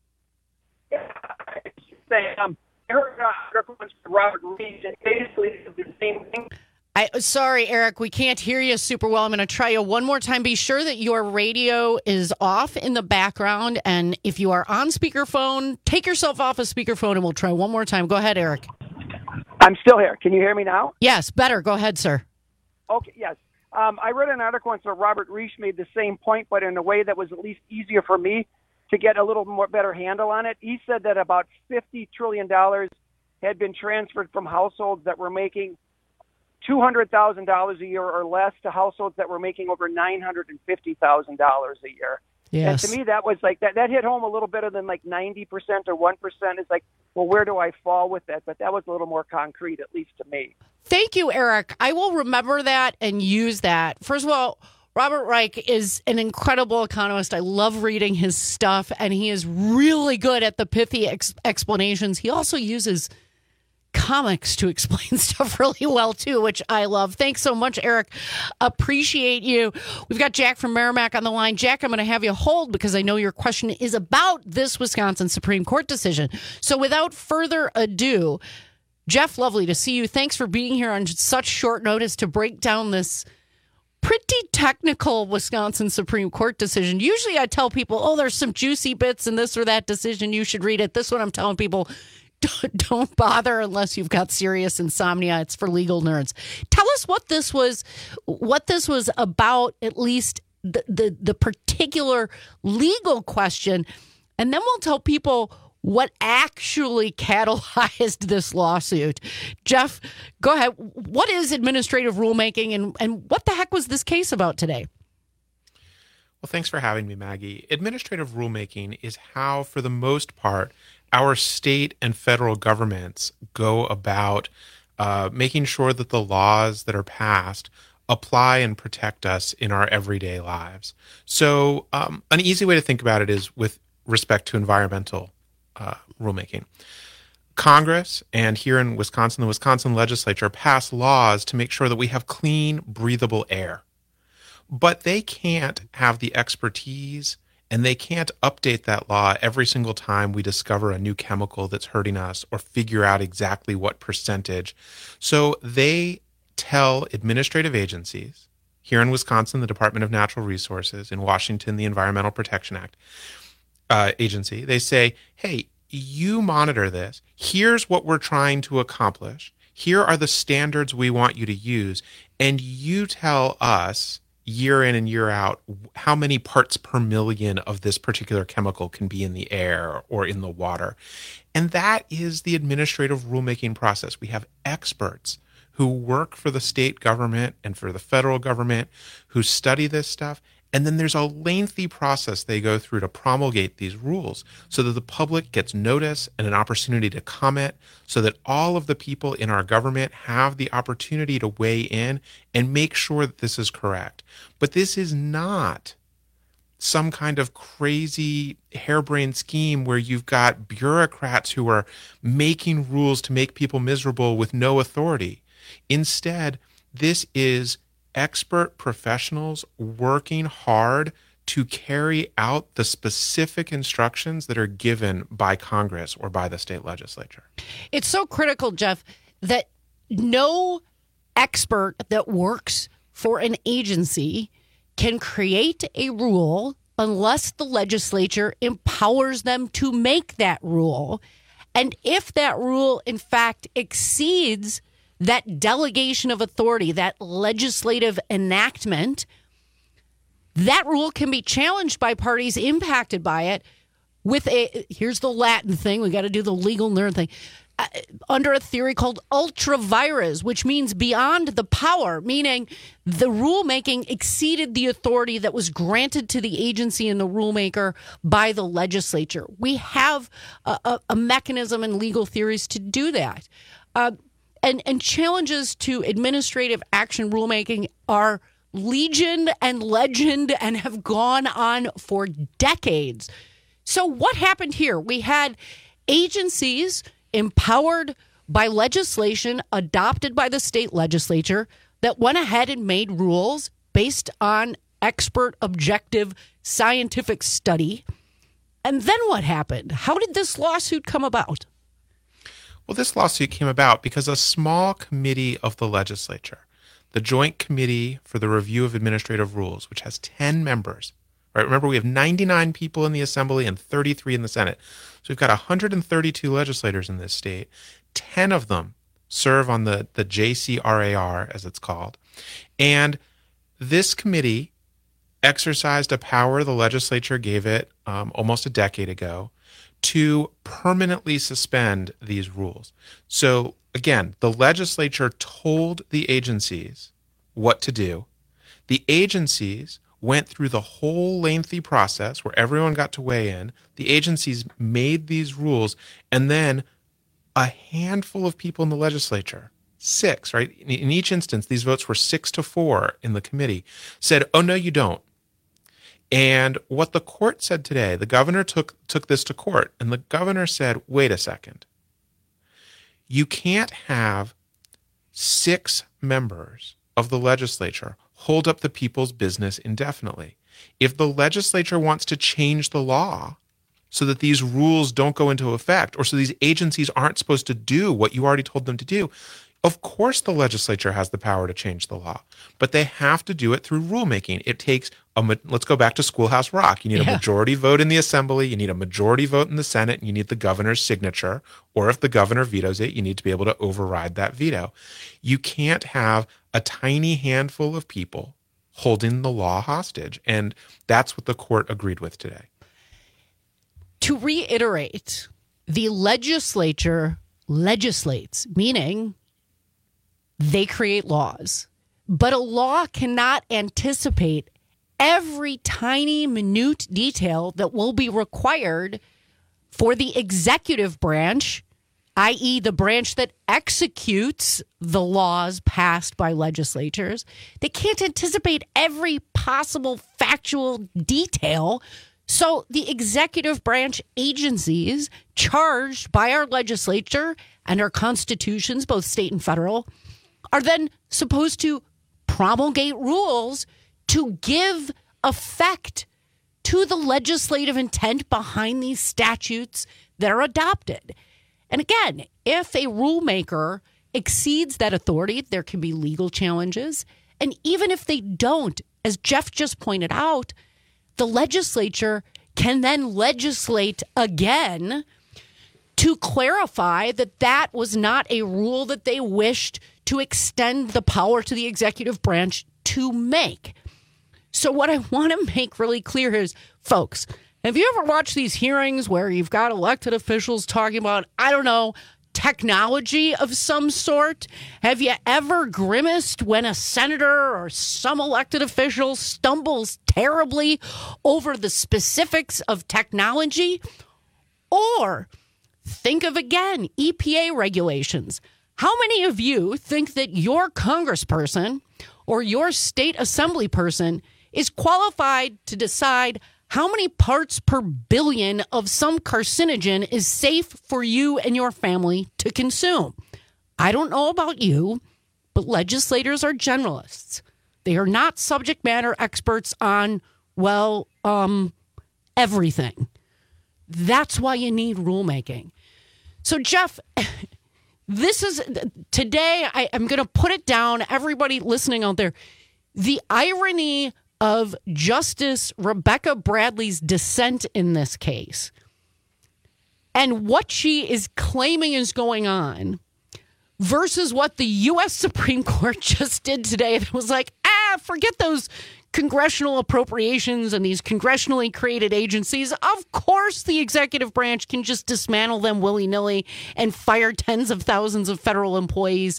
I heard reference to Robert Reed, and basically the same thing. Sorry, Eric, we can't hear you super well. I'm going to try you one more time. Be sure that your radio is off in the background, and if you are on speakerphone, take yourself off of speakerphone, and we'll try one more time. Go ahead, Eric. I'm still here. Can you hear me now? Yes, better. Go ahead, sir. Okay, yes. I read an article once where Robert Reich made the same point, but in a way that was at least easier for me to get a little more better handle on it. He said that about $50 trillion had been transferred from households that were making $200,000 a year or less to households that were making over $950,000 a year. Yes. And to me, that was like that hit home a little better than like 90% or 1%. It's like, well, where do I fall with that? But that was a little more concrete, at least to me. Thank you, Eric. I will remember that and use that. First of all, Robert Reich is an incredible economist. I love reading his stuff, and he is really good at the pithy explanations. He also uses comics to explain stuff really well, too, which I love. Thanks so much, Eric. Appreciate you. We've got Jack from Merrimack on the line. Jack, I'm going to have you hold because I know your question is about this Wisconsin Supreme Court decision. So without further ado, Jeff, lovely to see you. Thanks for being here on such short notice to break down this pretty technical Wisconsin Supreme Court decision. Usually I tell people, oh, there's some juicy bits in this or that decision. You should read it. This one I'm telling people, don't bother unless you've got serious insomnia. It's for legal nerds. Tell us what this was about, at least the particular legal question, and then we'll tell people what actually catalyzed this lawsuit. Jeff, go ahead. What is administrative rulemaking, and what the heck was this case about today? Well, thanks for having me, Maggie. Administrative rulemaking is how, for the most part, our state and federal governments go about making sure that the laws that are passed apply and protect us in our everyday lives. So an easy way to think about it is with respect to environmental rulemaking. Congress, and here in Wisconsin, the Wisconsin legislature, pass laws to make sure that we have clean, breathable air. But they can't have the expertise, and they can't update that law every single time we discover a new chemical that's hurting us or figure out exactly what percentage. So they tell administrative agencies, here in Wisconsin, the Department of Natural Resources, in Washington, the Environmental Protection Act agency, they say, hey, you monitor this. Here's what we're trying to accomplish. Here are the standards we want you to use. And you tell us year in and year out how many parts per million of this particular chemical can be in the air or in the water. And that is the administrative rulemaking process. We have experts who work for the state government and for the federal government who study this stuff. And then there's a lengthy process they go through to promulgate these rules so that the public gets notice and an opportunity to comment, so that all of the people in our government have the opportunity to weigh in and make sure that this is correct. But this is not some kind of crazy harebrained scheme where you've got bureaucrats who are making rules to make people miserable with no authority. Instead, this is expert professionals working hard to carry out the specific instructions that are given by Congress or by the state legislature. It's so critical, Jeff, that no expert that works for an agency can create a rule unless the legislature empowers them to make that rule. And if that rule, in fact, exceeds that delegation of authority, that legislative enactment, that rule can be challenged by parties impacted by it with here's the Latin thing, we got to do the legal nerd thing, under a theory called ultra vires, which means beyond the power, meaning the rulemaking exceeded the authority that was granted to the agency and the rulemaker by the legislature. We have a mechanism and legal theories to do that. And challenges to administrative action rulemaking are legion and legend and have gone on for decades. So what happened here? We had agencies empowered by legislation adopted by the state legislature that went ahead and made rules based on expert, objective, scientific study. And then what happened? How did this lawsuit come about? Well, this lawsuit came about because a small committee of the legislature, the Joint Committee for the Review of Administrative Rules, which has 10 members, right? Remember, we have 99 people in the Assembly and 33 in the Senate. So we've got 132 legislators in this state. 10 of them serve on the JCRAR, as it's called. And this committee exercised a power the legislature gave it almost a decade ago to permanently suspend these rules. So again, the legislature told the agencies what to do. The agencies went through the whole lengthy process where everyone got to weigh in. The agencies made these rules, and then a handful of people in the legislature, 6, right? In each instance, these votes were 6-4 in the committee, said, oh, no, you don't. And what the court said today, the governor took this to court, and the governor said, wait a second. You can't have 6 members of the legislature hold up the people's business indefinitely. If the legislature wants to change the law so that these rules don't go into effect, or so these agencies aren't supposed to do what you already told them to do, of course the legislature has the power to change the law, but they have to do it through rulemaking. It takes let's go back to Schoolhouse Rock. You need a majority vote in the Assembly, you need a majority vote in the Senate, and you need the governor's signature, or if the governor vetoes it, you need to be able to override that veto. You can't have a tiny handful of people holding the law hostage, and that's what the court agreed with today. To reiterate, the legislature legislates, meaning they create laws. But a law cannot anticipate every tiny, minute detail that will be required for the executive branch, i.e. the branch that executes the laws passed by legislatures. They can't anticipate every possible factual detail. So the executive branch agencies charged by our legislature and our constitutions, both state and federal, are then supposed to promulgate rules to give effect to the legislative intent behind these statutes that are adopted. And again, if a rulemaker exceeds that authority, there can be legal challenges. And even if they don't, as Jeff just pointed out, the legislature can then legislate again to clarify that that was not a rule that they wished to extend the power to the executive branch to make. So what I want to make really clear is, folks, have you ever watched these hearings where you've got elected officials talking about, I don't know, technology of some sort? Have you ever grimaced when a senator or some elected official stumbles terribly over the specifics of technology? Or think of, again, EPA regulations. How many of you think that your congressperson or your state assembly person is qualified to decide how many parts per billion of some carcinogen is safe for you and your family to consume? I don't know about you, but legislators are generalists. They are not subject matter experts on, everything. That's why you need rulemaking. So, Jeff, today I'm going to put it down, everybody listening out there, the irony of Justice Rebecca Bradley's dissent in this case and what she is claiming is going on versus what the U.S. Supreme Court just did today. That was like, forget those congressional appropriations and these congressionally created agencies. Of course, the executive branch can just dismantle them willy-nilly and fire tens of thousands of federal employees.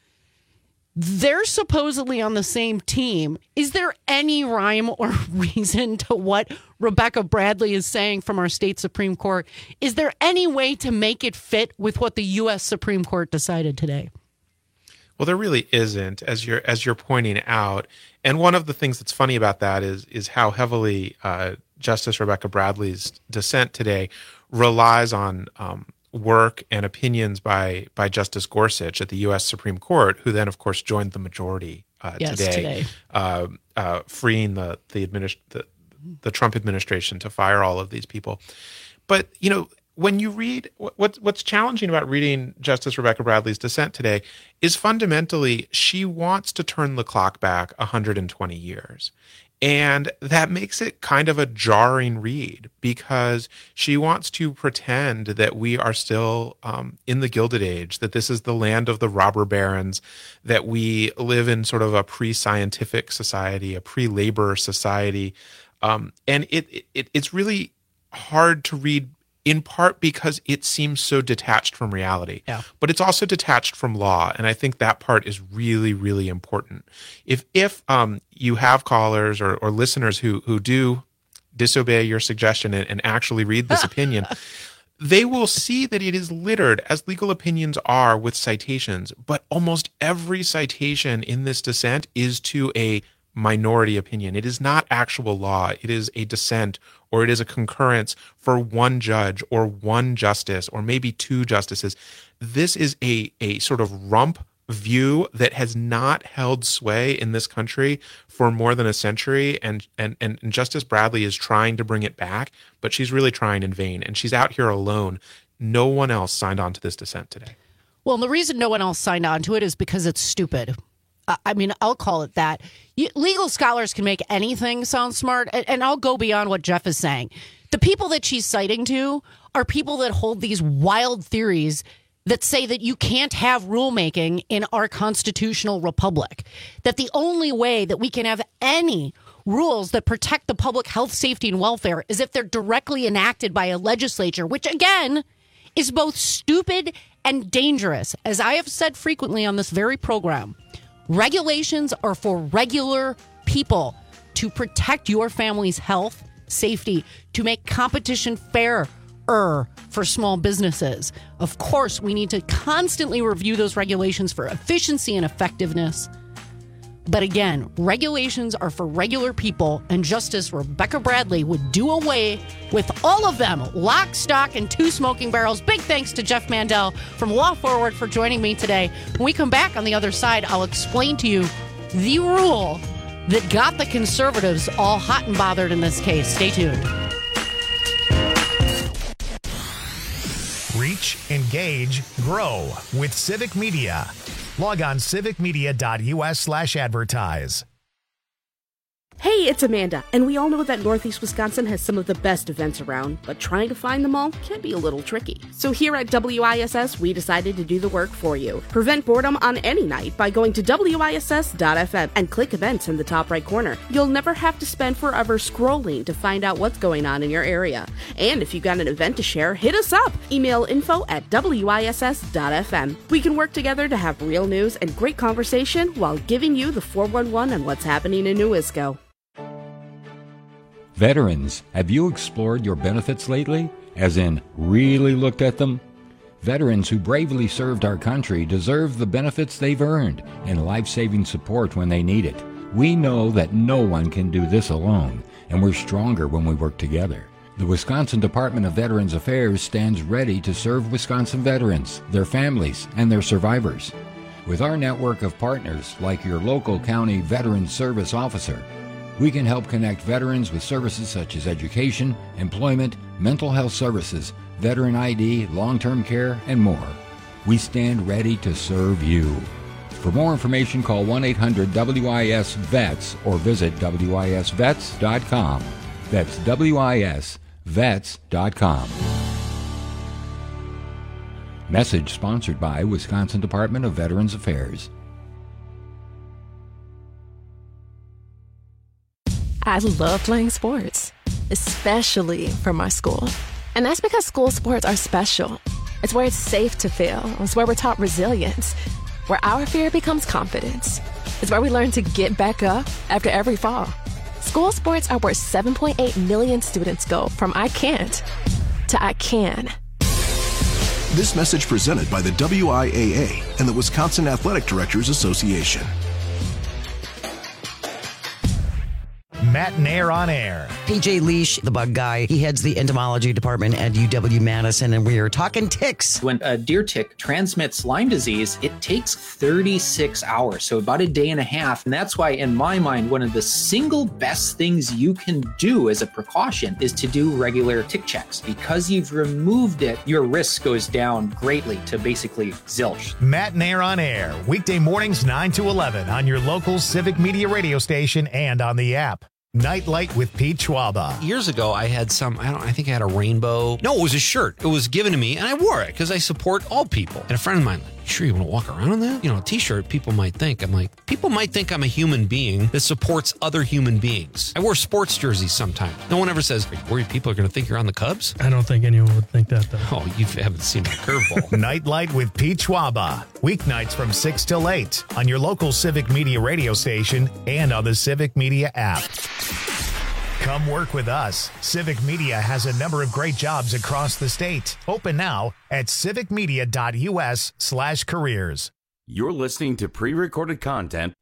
They're supposedly on the same team. Is there any rhyme or reason to what Rebecca Bradley is saying from our state Supreme Court? Is there any way to make it fit with what the U.S. Supreme Court decided today? Well, there really isn't, as you're pointing out. And one of the things that's funny about that is how heavily Justice Rebecca Bradley's dissent today relies on work and opinions by Justice Gorsuch at the U.S. Supreme Court, who then, of course, joined the majority today. Freeing the Trump administration to fire all of these people. But, when you read what's challenging about reading Justice Rebecca Bradley's dissent today is fundamentally she wants to turn the clock back 120 years. And that makes it kind of a jarring read because she wants to pretend that we are still in the Gilded Age, that this is the land of the robber barons, that we live in sort of a pre-scientific society, a pre-labor society. And it's really hard to read in part because it seems so detached from reality. Yeah. But it's also detached from law, and I think that part is really, really important. If you have callers or listeners who do disobey your suggestion and actually read this opinion, they will see that it is littered, as legal opinions are, with citations. But almost every citation in this dissent is to a minority opinion. It is not actual law. It is a dissent, or it is a concurrence for one judge or one justice or maybe two justices. This is a sort of rump view that has not held sway in this country for more than a century, and Justice Bradley is trying to bring it back, but she's really trying in vain, and she's out here alone. No one else signed on to this dissent today. Well, the reason no one else signed on to it is because it's stupid. I'll call it that. Legal scholars can make anything sound smart, and I'll go beyond what Jeff is saying. The people that she's citing to are people that hold these wild theories that say that you can't have rulemaking in our constitutional republic, that the only way that we can have any rules that protect the public health, safety, and welfare is if they're directly enacted by a legislature, which, again, is both stupid and dangerous. As I have said frequently on this very program, regulations are for regular people to protect your family's health, safety, to make competition fairer for small businesses. Of course, we need to constantly review those regulations for efficiency and effectiveness. But again, regulations are for regular people, and Justice Rebecca Bradley would do away with all of them. Lock, stock, and two smoking barrels. Big thanks to Jeff Mandel from Law Forward for joining me today. When we come back on the other side, I'll explain to you the rule that got the conservatives all hot and bothered in this case. Stay tuned. Reach, engage, grow with Civic Media. Log on civicmedia.us/advertise. Hey, it's Amanda, and we all know that Northeast Wisconsin has some of the best events around, but trying to find them all can be a little tricky. So here at WISS, we decided to do the work for you. Prevent boredom on any night by going to WISS.FM and click events in the top right corner. You'll never have to spend forever scrolling to find out what's going on in your area. And if you've got an event to share, hit us up. Email info@WISS.FM. We can work together to have real news and great conversation while giving you the 411 on what's happening in New Isco. Veterans, have you explored your benefits lately? As in, really looked at them? Veterans who bravely served our country deserve the benefits they've earned and life-saving support when they need it. We know that no one can do this alone, and we're stronger when we work together. The Wisconsin Department of Veterans Affairs stands ready to serve Wisconsin veterans, their families, and their survivors. With our network of partners like your local county Veterans Service Officer, we can help connect veterans with services such as education, employment, mental health services, veteran ID, long-term care, and more. We stand ready to serve you. For more information, call 1-800-WIS-VETS or visit WISVets.com. That's WISVets.com. Message sponsored by Wisconsin Department of Veterans Affairs. I love playing sports, especially for my school. And that's because school sports are special. It's where it's safe to fail. It's where we're taught resilience, where our fear becomes confidence. It's where we learn to get back up after every fall. School sports are where 7.8 million students go from I can't to I can. This message presented by the WIAA and the Wisconsin Athletic Directors Association. Matt Nair on air. PJ Leash, the bug guy, he heads the entomology department at UW-Madison, and we are talking ticks. When a deer tick transmits Lyme disease, it takes 36 hours, so about a day and a half. And that's why, in my mind, one of the single best things you can do as a precaution is to do regular tick checks. Because you've removed it, your risk goes down greatly to basically zilch. Matt Nair on air, weekday mornings 9 to 11 on your local Civic Media radio station and on the app. Nightlight with Pete Schwaba. Years ago, I had I think I had a rainbow. No, it was a shirt. It was given to me, and I wore it because I support all people. And a friend of mine, you sure you want to walk around in that? A t-shirt, people might think I'm a human being that supports other human beings. I wear sports jerseys sometimes. No one ever says, are you worried people are going to think you're on the Cubs? I don't think anyone would think that, though. Oh, you haven't seen my curveball. Nightlight with Pete Schwaba. Weeknights from 6 till 8 on your local Civic Media radio station and on the Civic Media app. Come work with us. Civic Media has a number of great jobs across the state. Open now at civicmedia.us/careers. You're listening to pre-recorded content.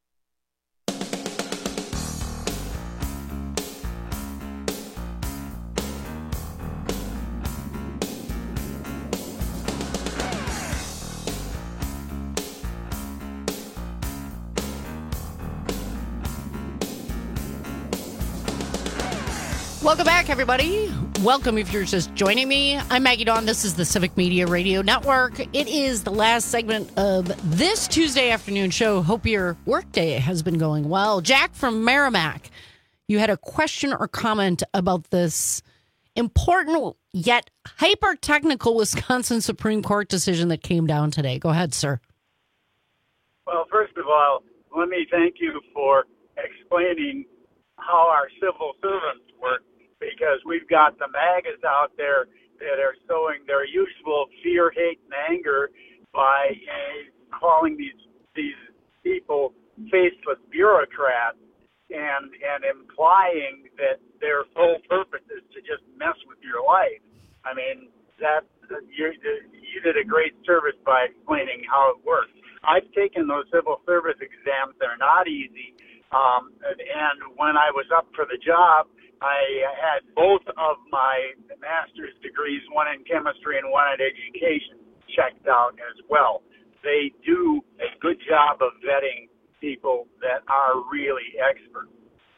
Welcome back, everybody. Welcome if you're just joining me. I'm Maggie Dawn. This is the Civic Media Radio Network. It is the last segment of this Tuesday afternoon show. Hope your workday has been going well. Jack from Merrimack, you had a question or comment about this important yet hyper-technical Wisconsin Supreme Court decision that came down today. Go ahead, sir. Well, first of all, let me thank you for explaining how our civil servants work, because we've got the MAGAs out there that are showing their usual fear, hate, and anger by calling these people faceless bureaucrats and implying that their sole purpose is to just mess with your life. I mean, you did a great service by explaining how it works. I've taken those civil service exams. They're not easy. And when I was up for the job, I had both of my master's degrees, one in chemistry and one in education, checked out as well. They do a good job of vetting people that are really experts.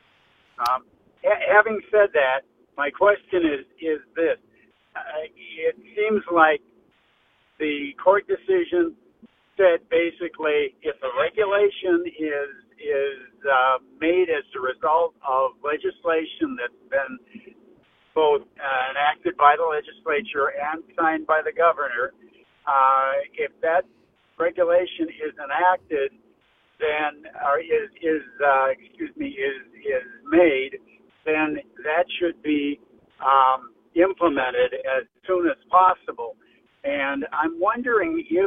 Having said that, my question is this. It seems like the court decision said basically if the regulation is made as a result of legislation that's been both enacted by the legislature and signed by the governor, if that regulation is enacted, then is made, then that should be implemented as soon as possible. And I'm wondering if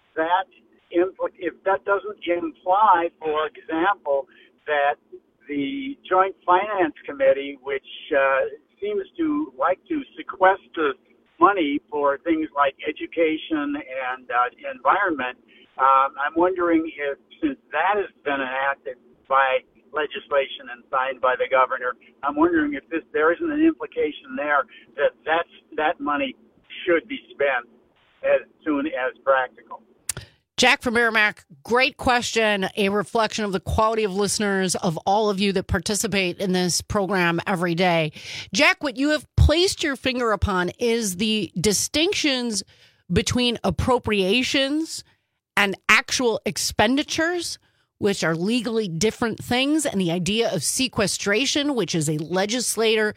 that doesn't imply, for example, that the Joint Finance Committee, which seems to like to sequester money for things like education and environment, I'm wondering if, since that has been enacted by legislation and signed by the governor, I'm wondering if there isn't an implication there that money should be spent as soon as practical. Jack from Merrimack, great question. A reflection of the quality of listeners, of all of you that participate in this program every day. Jack, what you have placed your finger upon is the distinctions between appropriations and actual expenditures, which are legally different things, and the idea of sequestration, which is a legislature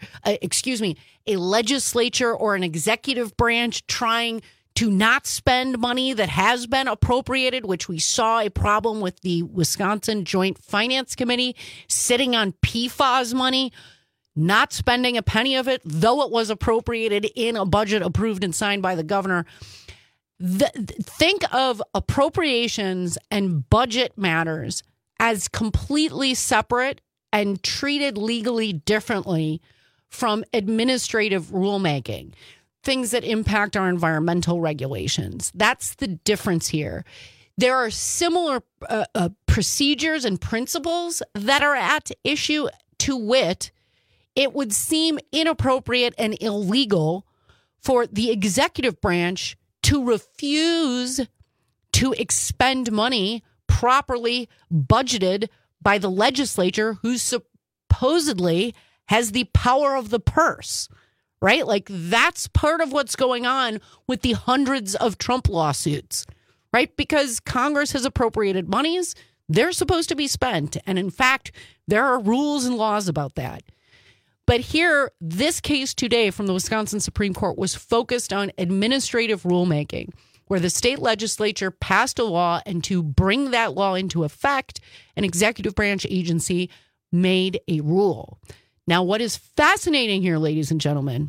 or an executive branch trying to not spend money that has been appropriated, which we saw a problem with the Wisconsin Joint Finance Committee sitting on PFAS money, not spending a penny of it, though it was appropriated in a budget approved and signed by the governor. Think of appropriations and budget matters as completely separate and treated legally differently from administrative rulemaking, things that impact our environmental regulations. That's the difference here. There are similar procedures and principles that are at issue, to wit, it would seem inappropriate and illegal for the executive branch to refuse to expend money properly budgeted by the legislature, who supposedly has the power of the purse, right? Like, that's part of what's going on with the hundreds of Trump lawsuits, right? Because Congress has appropriated monies, they're supposed to be spent. And in fact, there are rules and laws about that. But here, this case today from the Wisconsin Supreme Court was focused on administrative rulemaking, where the state legislature passed a law, and to bring that law into effect, an executive branch agency made a rule. Now, what is fascinating here, ladies and gentlemen,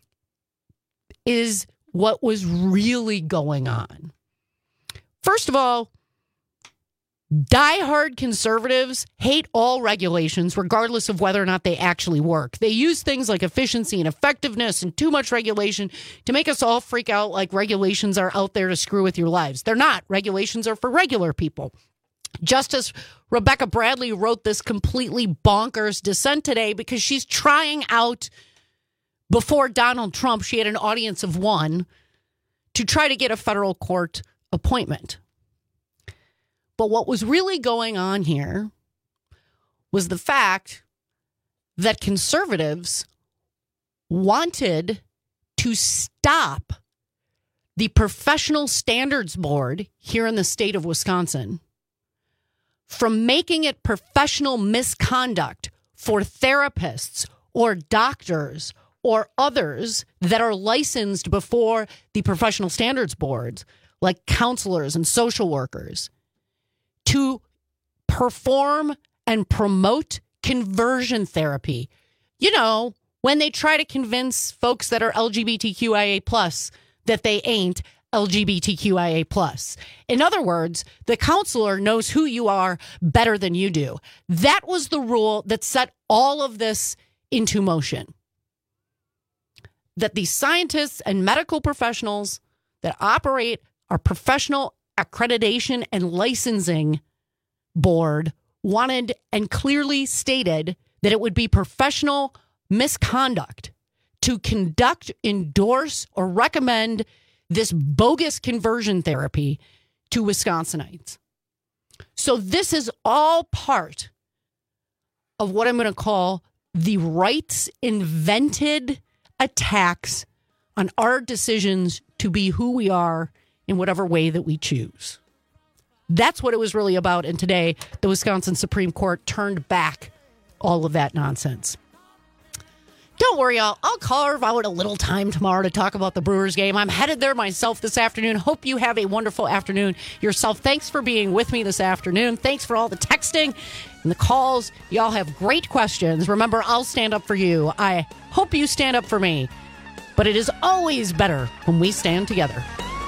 is what was really going on. First of all, diehard conservatives hate all regulations, regardless of whether or not they actually work. They use things like efficiency and effectiveness and too much regulation to make us all freak out like regulations are out there to screw with your lives. They're not. Regulations are for regular people. Justice Rebecca Bradley wrote this completely bonkers dissent today because she's trying out, before Donald Trump, she had an audience of one, to try to get a federal court appointment. But what was really going on here was the fact that conservatives wanted to stop the Professional Standards Board here in the state of Wisconsin from making it professional misconduct for therapists or doctors or others that are licensed before the Professional Standards Boards, like counselors and social workers, to perform and promote conversion therapy. You know, when they try to convince folks that are LGBTQIA+ that they ain't LGBTQIA+. In other words, the counselor knows who you are better than you do. That was the rule that set all of this into motion. That the scientists and medical professionals that operate are professional Accreditation and Licensing Board wanted and clearly stated that it would be professional misconduct to conduct, endorse, or recommend this bogus conversion therapy to Wisconsinites. So this is all part of what I'm going to call the right's invented attacks on our decisions to be who we are in whatever way that we choose. That's what it was really about. And today, the Wisconsin Supreme Court turned back all of that nonsense. Don't worry, I'll carve out a little time tomorrow to talk about the Brewers game. I'm headed there myself this afternoon. Hope you have a wonderful afternoon yourself. Thanks for being with me this afternoon. Thanks for all the texting and the calls. Y'all have great questions. Remember, I'll stand up for you. I hope you stand up for me. But it is always better when we stand together.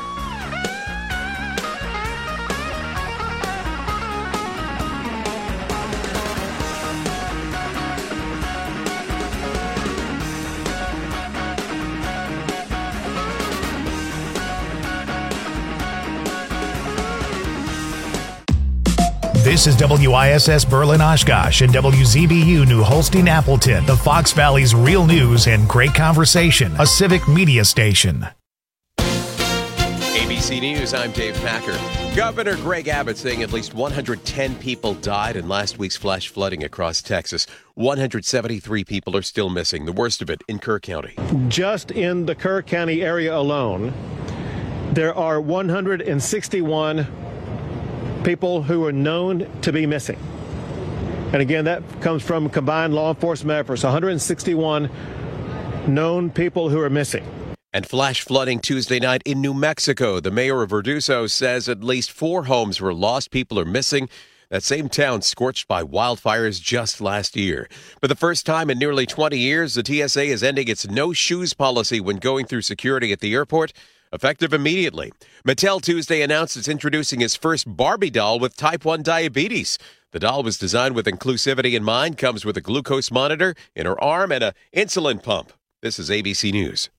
This is WISS Berlin Oshkosh and WZBU New Holstein Appleton, the Fox Valley's real news and great conversation, a civic media station. ABC News, I'm Dave Packer. Governor Greg Abbott saying at least 110 people died in last week's flash flooding across Texas. 173 people are still missing, the worst of it in Kerr County. Just in the Kerr County area alone, there are 161 people who are known to be missing. And again, that comes from combined law enforcement efforts, 161 known people who are missing. And flash flooding Tuesday night in New Mexico. The mayor of Verduso says at least 4 homes were lost. People are missing. That same town scorched by wildfires just last year. For the first time in nearly 20 years, the TSA is ending its no-shoes policy when going through security at the airport, effective immediately. Mattel Tuesday announced it's introducing its first Barbie doll with type 1 diabetes. The doll was designed with inclusivity in mind, comes with a glucose monitor in her arm and an insulin pump. This is ABC News.